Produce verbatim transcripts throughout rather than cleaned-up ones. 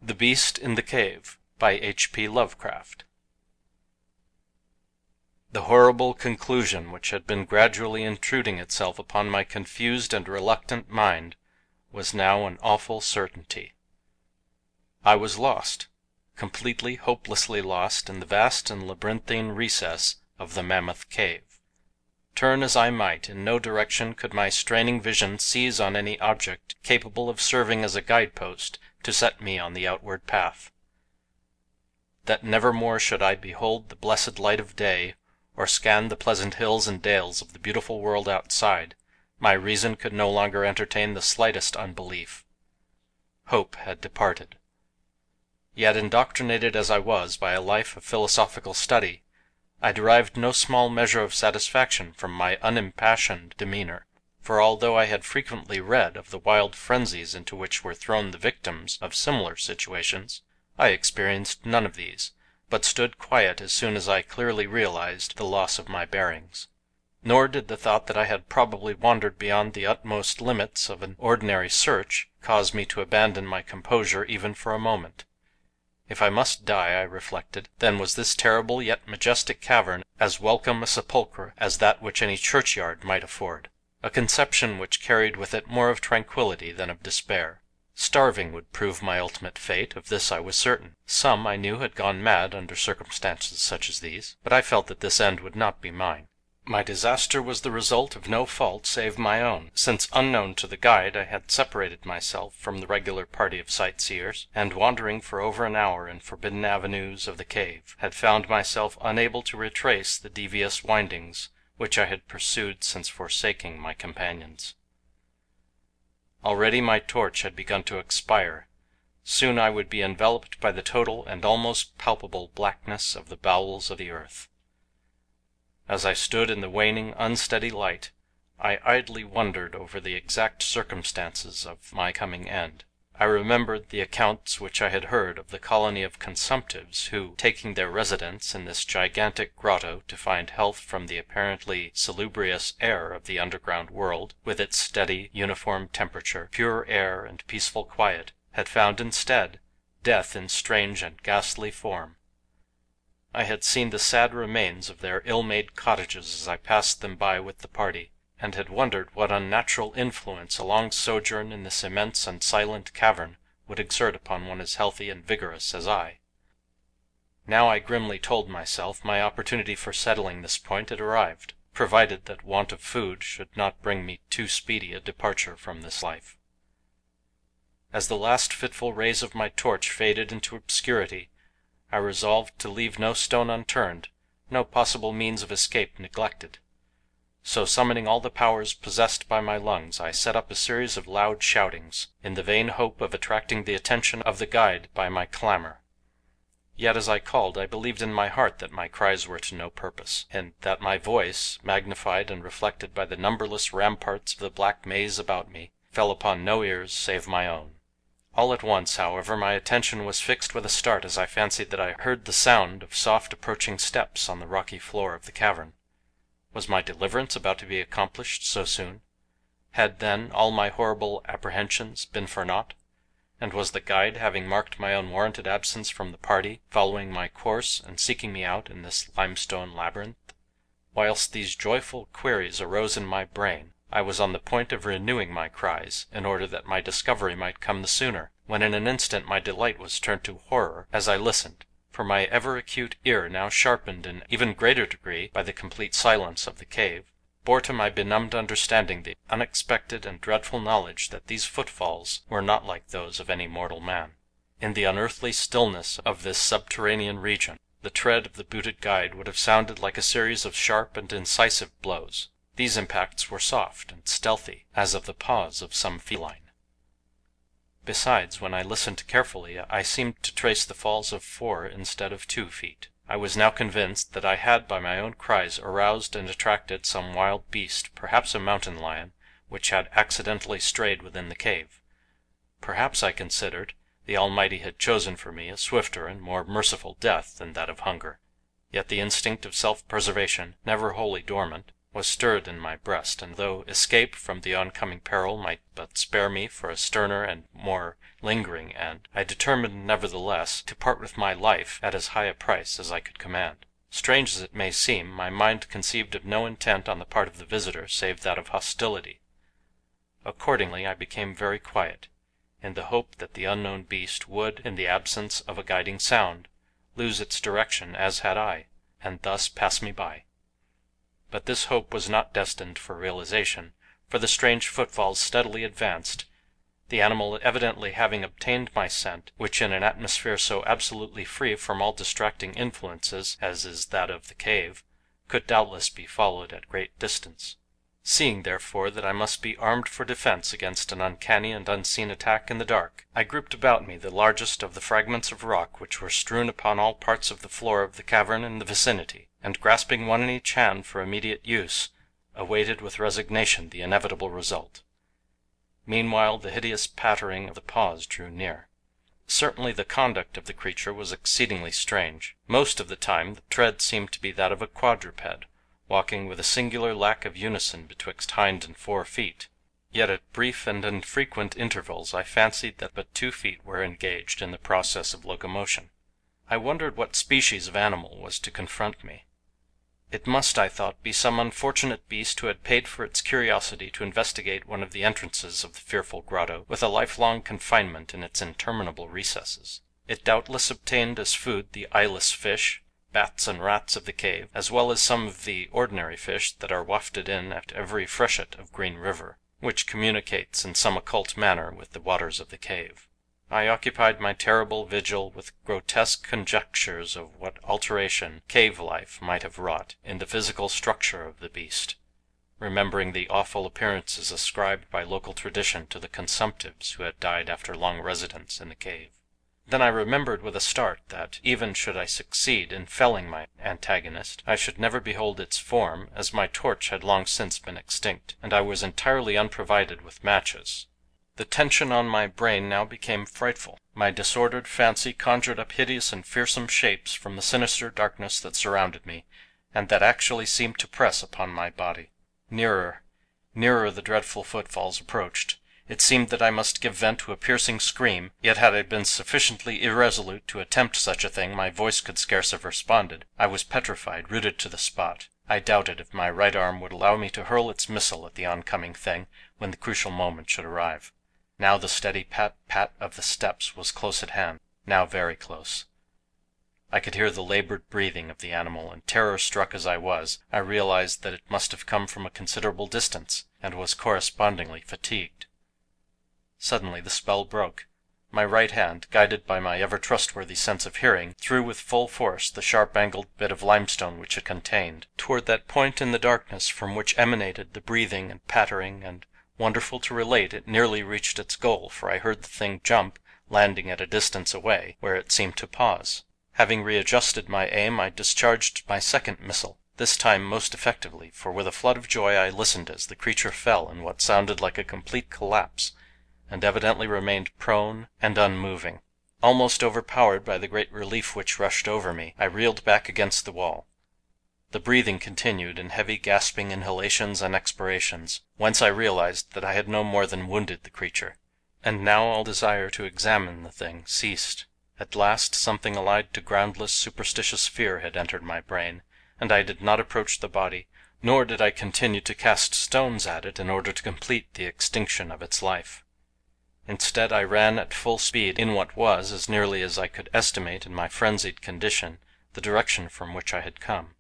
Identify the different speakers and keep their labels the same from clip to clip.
Speaker 1: The Beast in the Cave by H P Lovecraft. The horrible conclusion which had been gradually intruding itself upon my confused and reluctant mind was now an awful certainty. I was lost, completely, hopelessly lost in the vast and labyrinthine recess of the Mammoth Cave. Turn as I might, in no direction could my straining vision seize on any object capable of serving as a guidepost to set me on the outward path. That never more should I behold the blessed light of day, or scan the pleasant hills and dales of the beautiful world outside, my reason could no longer entertain the slightest unbelief. Hope had departed. Yet, indoctrinated as I was by a life of philosophical study, I derived no small measure of satisfaction from my unimpassioned demeanor, for although I had frequently read of the wild frenzies into which were thrown the victims of similar situations, I experienced none of these, but stood quiet as soon as I clearly realized the loss of my bearings. Nor did the thought that I had probably wandered beyond the utmost limits of an ordinary search cause me to abandon my composure even for a moment. If I must die, I reflected, then was this terrible yet majestic cavern as welcome a sepulchre as that which any churchyard might afford, a conception which carried with it more of tranquillity than of despair. Starving would prove my ultimate fate, of this I was certain. Some, I knew, had gone mad under circumstances such as these, but I felt that this end would not be mine. My disaster was the result of no fault save my own, since unknown to the guide I had separated myself from the regular party of sightseers, and wandering for over an hour in forbidden avenues of the cave, had found myself unable to retrace the devious windings which I had pursued since forsaking my companions. Already my torch had begun to expire. Soon I would be enveloped by the total and almost palpable blackness of the bowels of the earth. As I stood in the waning, unsteady light, I idly wondered over the exact circumstances of my coming end. I remembered the accounts which I had heard of the colony of consumptives who, taking their residence in this gigantic grotto to find health from the apparently salubrious air of the underground world, with its steady, uniform temperature, pure air, and peaceful quiet, had found instead death in strange and ghastly form. I had seen the sad remains of their ill-made cottages as I passed them by with the party, and had wondered what unnatural influence a long sojourn in this immense and silent cavern would exert upon one as healthy and vigorous as I. Now I grimly told myself my opportunity for settling this point had arrived, provided that want of food should not bring me too speedy a departure from this life. As the last fitful rays of my torch faded into obscurity, I resolved to leave no stone unturned, no possible means of escape neglected. So summoning all the powers possessed by my lungs, I set up a series of loud shoutings, in the vain hope of attracting the attention of the guide by my clamor. Yet as I called, I believed in my heart that my cries were to no purpose, and that my voice, magnified and reflected by the numberless ramparts of the black maze about me, fell upon no ears save my own. All at once, however, my attention was fixed with a start as I fancied that I heard the sound of soft approaching steps on the rocky floor of the cavern. Was my deliverance about to be accomplished so soon? Had, then, all my horrible apprehensions been for naught? And was the guide, having marked my unwarranted absence from the party, following my course and seeking me out in this limestone labyrinth? Whilst these joyful queries arose in my brain, I was on the point of renewing my cries, in order that my discovery might come the sooner, when in an instant my delight was turned to horror as I listened, for my ever acute ear, now sharpened in even greater degree by the complete silence of the cave, bore to my benumbed understanding the unexpected and dreadful knowledge that these footfalls were not like those of any mortal man. In the unearthly stillness of this subterranean region, the tread of the booted guide would have sounded like a series of sharp and incisive blows. These impacts were soft and stealthy, as of the paws of some feline. Besides, when I listened carefully, I seemed to trace the falls of four instead of two feet. I was now convinced that I had by my own cries aroused and attracted some wild beast, perhaps a mountain lion, which had accidentally strayed within the cave. Perhaps, I considered, the Almighty had chosen for me a swifter and more merciful death than that of hunger. Yet the instinct of self-preservation, never wholly dormant, was stirred in my breast, and though escape from the oncoming peril might but spare me for a sterner and more lingering end, I determined nevertheless to part with my life at as high a price as I could command. Strange as it may seem, my mind conceived of no intent on the part of the visitor save that of hostility. Accordingly I became very quiet, in the hope that the unknown beast would, in the absence of a guiding sound, lose its direction as had I, and thus pass me by. But this hope was not destined for realization, for the strange footfalls steadily advanced, the animal evidently having obtained my scent, which in an atmosphere so absolutely free from all distracting influences as is that of the cave, could doubtless be followed at great distance. Seeing, therefore, that I must be armed for defense against an uncanny and unseen attack in the dark, I grouped about me the largest of the fragments of rock which were strewn upon all parts of the floor of the cavern in the vicinity, and grasping one in each hand for immediate use, awaited with resignation the inevitable result. Meanwhile the hideous pattering of the paws drew near. Certainly the conduct of the creature was exceedingly strange. Most of the time the tread seemed to be that of a quadruped, walking with a singular lack of unison betwixt hind and fore feet. Yet at brief and infrequent intervals I fancied that but two feet were engaged in the process of locomotion. I wondered what species of animal was to confront me. It must, I thought, be some unfortunate beast who had paid for its curiosity to investigate one of the entrances of the fearful grotto, with a lifelong confinement in its interminable recesses. It doubtless obtained as food the eyeless fish, bats and rats of the cave, as well as some of the ordinary fish that are wafted in at every freshet of Green River, which communicates in some occult manner with the waters of the cave. I occupied my terrible vigil with grotesque conjectures of what alteration cave life might have wrought in the physical structure of the beast, remembering the awful appearances ascribed by local tradition to the consumptives who had died after long residence in the cave. Then I remembered with a start that, even should I succeed in felling my antagonist, I should never behold its form, as my torch had long since been extinct, and I was entirely unprovided with matches. The tension on my brain now became frightful. My disordered fancy conjured up hideous and fearsome shapes from the sinister darkness that surrounded me, and that actually seemed to press upon my body. Nearer, nearer the dreadful footfalls approached. It seemed that I must give vent to a piercing scream, yet had I been sufficiently irresolute to attempt such a thing my voice could scarce have responded. I was petrified, rooted to the spot. I doubted if my right arm would allow me to hurl its missile at the oncoming thing when the crucial moment should arrive. Now the steady pat-pat of the steps was close at hand, now very close. I could hear the labored breathing of the animal, and terror-struck as I was, I realized that it must have come from a considerable distance, and was correspondingly fatigued. Suddenly the spell broke. My right hand, guided by my ever trustworthy sense of hearing, threw with full force the sharp-angled bit of limestone which it contained, toward that point in the darkness from which emanated the breathing and pattering, and, wonderful to relate, it nearly reached its goal, for I heard the thing jump, landing at a distance away, where it seemed to pause. Having readjusted my aim, I discharged my second missile, this time most effectively, for with a flood of joy I listened as the creature fell in what sounded like a complete collapse, and evidently remained prone and unmoving. Almost overpowered by the great relief which rushed over me, I reeled back against the wall. The breathing continued in heavy gasping inhalations and expirations, whence I realized that I had no more than wounded the creature. And now all desire to examine the thing ceased. At last something allied to groundless, superstitious fear had entered my brain, and I did not approach the body, nor did I continue to cast stones at it in order to complete the extinction of its life. Instead, I ran at full speed in what was, as nearly as I could estimate in my frenzied condition, the direction from which I had come.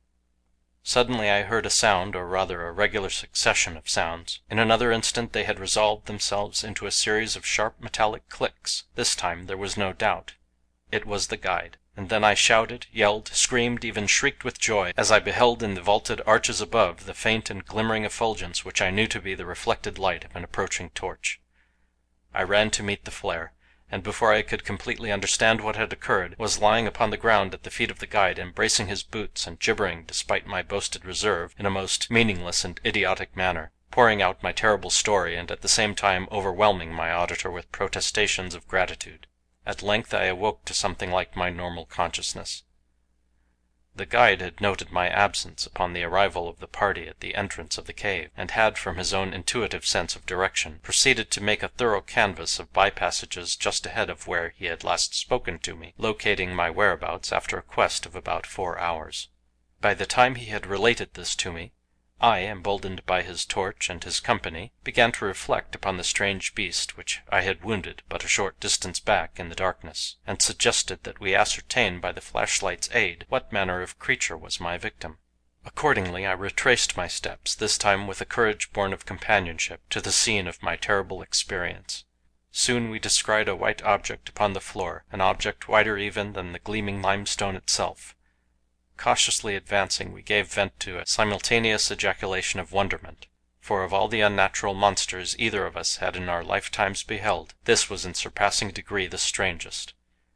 Speaker 1: Suddenly I heard a sound, or rather a regular succession of sounds. In another instant they had resolved themselves into a series of sharp metallic clicks. This time there was no doubt. It was the guide. And then I shouted, yelled, screamed, even shrieked with joy as I beheld in the vaulted arches above the faint and glimmering effulgence which I knew to be the reflected light of an approaching torch. I ran to meet the flare, and before I could completely understand what had occurred, was lying upon the ground at the feet of the guide, embracing his boots and gibbering despite my boasted reserve in a most meaningless and idiotic manner, pouring out my terrible story and at the same time overwhelming my auditor with protestations of gratitude. At length I awoke to something like my normal consciousness. The guide had noted my absence upon the arrival of the party at the entrance of the cave, and had, from his own intuitive sense of direction, proceeded to make a thorough canvass of by passages just ahead of where he had last spoken to me, locating my whereabouts after a quest of about four hours. By the time he had related this to me, I, emboldened by his torch and his company, began to reflect upon the strange beast which I had wounded but a short distance back in the darkness, and suggested that we ascertain by the flashlight's aid what manner of creature was my victim. Accordingly I retraced my steps, this time with a courage born of companionship, to the scene of my terrible experience. Soon we descried a white object upon the floor, an object whiter even than the gleaming limestone itself. Cautiously advancing, we gave vent to a simultaneous ejaculation of wonderment, for of all the unnatural monsters either of us had in our lifetimes beheld, this was in surpassing degree the strangest.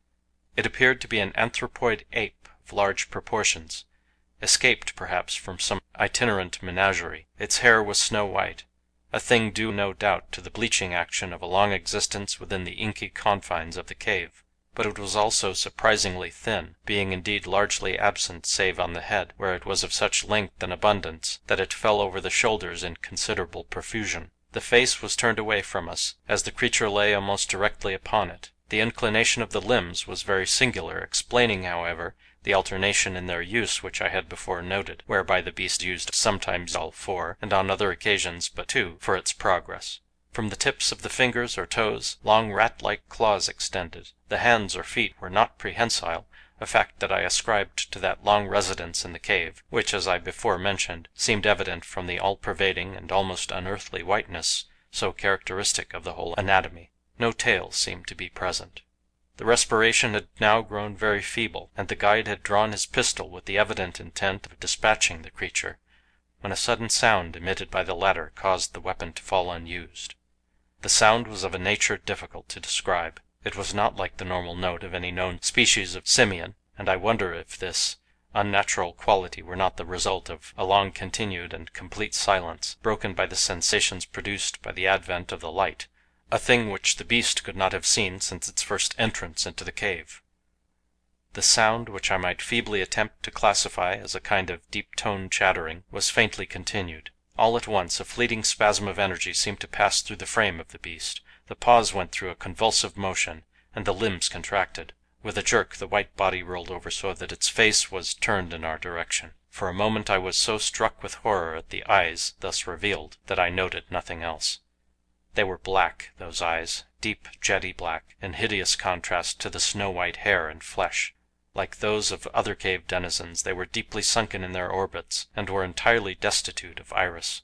Speaker 1: It appeared to be an anthropoid ape of large proportions, escaped perhaps from some itinerant menagerie. Its hair was snow white, a thing due no doubt to the bleaching action of a long existence within the inky confines of the cave. But it was also surprisingly thin, being indeed largely absent save on the head, where it was of such length and abundance that it fell over the shoulders in considerable profusion. The face was turned away from us, as the creature lay almost directly upon it. The inclination of the limbs was very singular, explaining, however, the alternation in their use which I had before noted, whereby the beast used sometimes all four, and on other occasions but two, for its progress. From the tips of the fingers or toes long rat-like claws extended. The hands or feet were not prehensile, a fact that I ascribed to that long residence in the cave, which, as I before mentioned, seemed evident from the all-pervading and almost unearthly whiteness so characteristic of the whole anatomy. No tail seemed to be present. The respiration had now grown very feeble, and the guide had drawn his pistol with the evident intent of dispatching the creature, when a sudden sound emitted by the latter caused the weapon to fall unused. The sound was of a nature difficult to describe. It was not like the normal note of any known species of simian, and I wonder if this unnatural quality were not the result of a long continued and complete silence, broken by the sensations produced by the advent of the light, a thing which the beast could not have seen since its first entrance into the cave. The sound, which I might feebly attempt to classify as a kind of deep-toned chattering, was faintly continued. All at once a fleeting spasm of energy seemed to pass through the frame of the beast. The paws went through a convulsive motion, and the limbs contracted. With a jerk the white body rolled over so that its face was turned in our direction. For a moment I was so struck with horror at the eyes thus revealed that I noted nothing else. They were black, those eyes, deep jetty black, in hideous contrast to the snow-white hair and flesh. Like those of other cave denizens, they were deeply sunken in their orbits, and were entirely destitute of iris.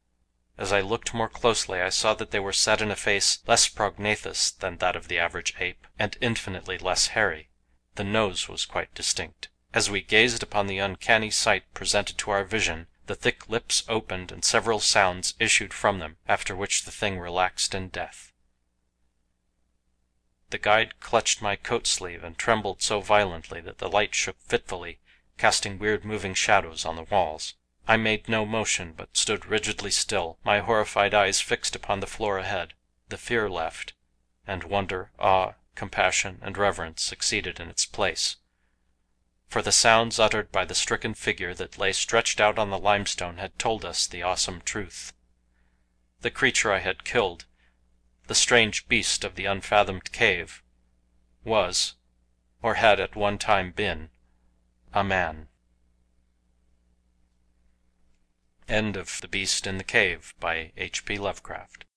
Speaker 1: As I looked more closely I saw that they were set in a face less prognathous than that of the average ape, and infinitely less hairy. The nose was quite distinct. As we gazed upon the uncanny sight presented to our vision, the thick lips opened and several sounds issued from them, after which the thing relaxed in death. The guide clutched my coat sleeve and trembled so violently that the light shook fitfully, casting weird moving shadows on the walls. I made no motion, but stood rigidly still, my horrified eyes fixed upon the floor ahead. The fear left, and wonder, awe, compassion, and reverence succeeded in its place. For the sounds uttered by the stricken figure that lay stretched out on the limestone had told us the awesome truth. The creature I had killed, the strange beast of the unfathomed cave, was, or had at one time been, a man. End of The Beast in the Cave by H P Lovecraft.